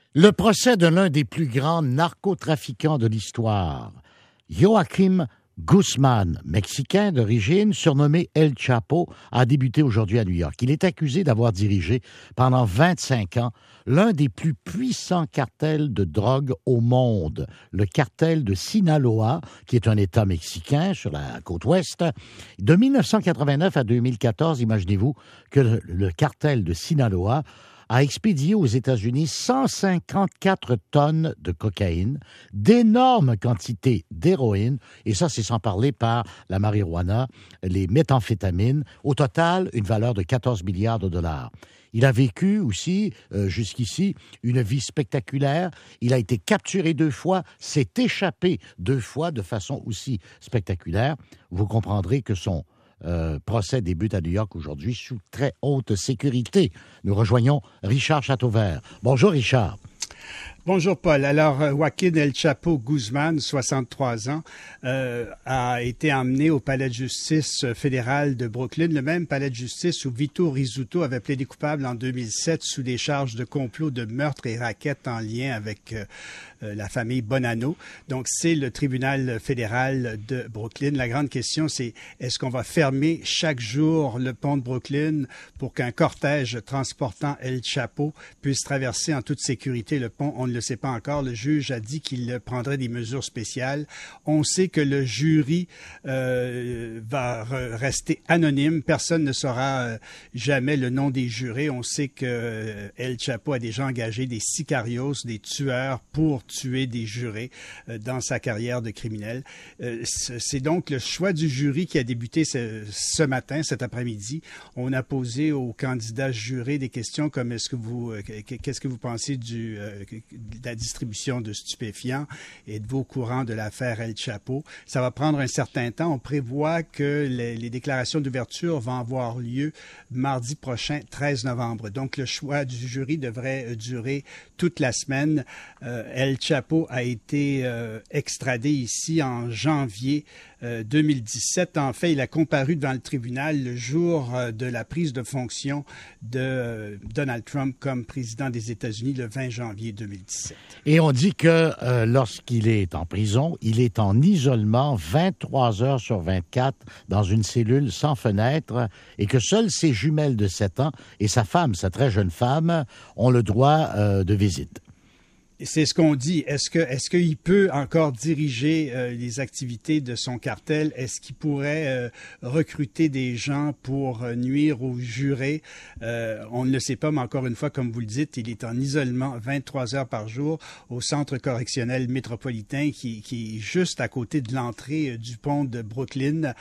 Le procès de l'un des plus grands narcotrafiquants de l'histoire, Joaquín Guzmán, mexicain d'origine, surnommé El Chapo, a débuté aujourd'hui à New York. Il est accusé d'avoir dirigé pendant 25 ans l'un des plus puissants cartels de drogue au monde, le cartel de Sinaloa, qui est un État mexicain sur la côte ouest. De 1989 à 2014, imaginez-vous que le cartel de Sinaloa a expédié aux États-Unis 154 tonnes de cocaïne, d'énormes quantités d'héroïne, et ça, c'est sans parler par la marijuana, les méthamphétamines, au total, une valeur de 14 milliards de dollars. Il a vécu aussi, jusqu'ici, une vie spectaculaire. Il a été capturé 2 fois, s'est échappé 2 fois de façon aussi spectaculaire. Vous comprendrez que son procès débute à New York aujourd'hui sous très haute sécurité. Nous rejoignons Richard Châteauvert. Bonjour Richard. Bonjour Paul. Alors, Joaquín El Chapo Guzmán, 63 ans, a été emmené au palais de justice fédéral de Brooklyn, le même palais de justice où Vito Rizzuto avait plaidé coupable en 2007 sous des charges de complot, de meurtre et racket en lien avec la famille Bonanno. Donc, c'est le tribunal fédéral de Brooklyn. La grande question, c'est est-ce qu'on va fermer chaque jour le pont de Brooklyn pour qu'un cortège transportant El Chapo puisse traverser en toute sécurité le pont? On ne le sait pas encore. Le juge a dit qu'il prendrait des mesures spéciales. On sait que le jury va rester anonyme. Personne ne saura jamais le nom des jurés. On sait que El Chapo a déjà engagé des sicarios, des tueurs pour tuer des jurés dans sa carrière de criminel. C'est donc le choix du jury qui a débuté ce matin, cet après-midi. On a posé aux candidats jurés des questions comme qu'est-ce que vous pensez de la distribution de stupéfiants? Êtes-vous au courant de l'affaire El Chapo? Ça va prendre un certain temps. On prévoit que les déclarations d'ouverture vont avoir lieu mardi prochain, 13 novembre. Donc, le choix du jury devrait durer toute la semaine. El Chapo a été extradé ici en janvier 2017. En fait, il a comparu devant le tribunal le jour de la prise de fonction de Donald Trump comme président des États-Unis le 20 janvier 2017. Et on dit que lorsqu'il est en prison, il est en isolement 23 heures sur 24 dans une cellule sans fenêtre et que seules ses jumelles de 7 ans et sa femme, sa très jeune femme, ont le droit de visite. C'est ce qu'on dit. Est-ce qu'il peut encore diriger les activités de son cartel? Est-ce qu'il pourrait recruter des gens pour nuire aux jurés? On ne le sait pas, mais encore une fois, comme vous le dites, il est en isolement 23 heures par jour au centre correctionnel métropolitain qui est juste à côté de l'entrée du pont de Brooklyn.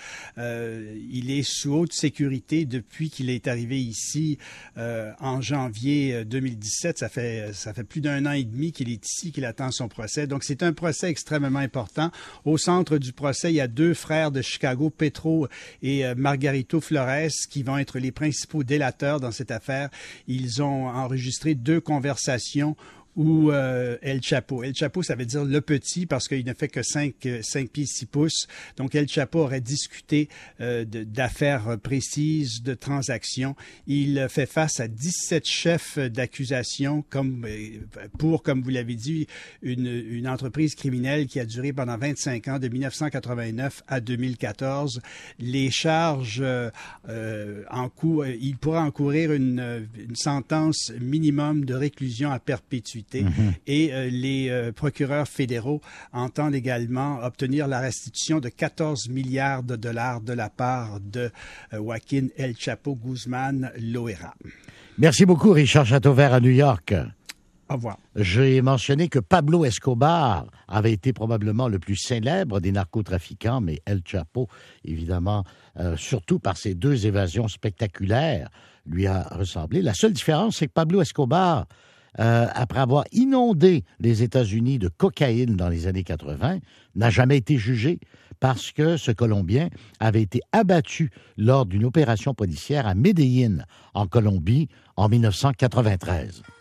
Il est sous haute sécurité depuis qu'il est arrivé ici en janvier 2017. Ça fait plus d'1 an et demi qu'il est ici, qu'il attend son procès. Donc, c'est un procès extrêmement important. Au centre du procès, il y a 2 frères de Chicago, Petro et Margarito Flores, qui vont être les principaux délateurs dans cette affaire. Ils ont enregistré 2 conversations ou El Chapo. El Chapo, ça veut dire le petit parce qu'il ne fait que 5 pieds 6 pouces. Donc, El Chapo aurait discuté d'affaires précises, de transactions. Il fait face à 17 chefs d'accusation comme vous l'avez dit, une entreprise criminelle qui a duré pendant 25 ans, de 1989 à 2014. Les charges il pourra encourir une sentence minimum de réclusion à perpétuité. Et les procureurs fédéraux entendent également obtenir la restitution de 14 milliards de dollars de la part de Joaquín El Chapo Guzmán Loera. Merci beaucoup, Richard Châteauvert à New York. Au revoir. J'ai mentionné que Pablo Escobar avait été probablement le plus célèbre des narcotrafiquants, mais El Chapo, évidemment, surtout par ses 2 évasions spectaculaires, lui a ressemblé. La seule différence, c'est que Pablo Escobar, après avoir inondé les États-Unis de cocaïne dans les années 80, n'a jamais été jugé parce que ce Colombien avait été abattu lors d'une opération policière à Medellín, en Colombie, en 1993.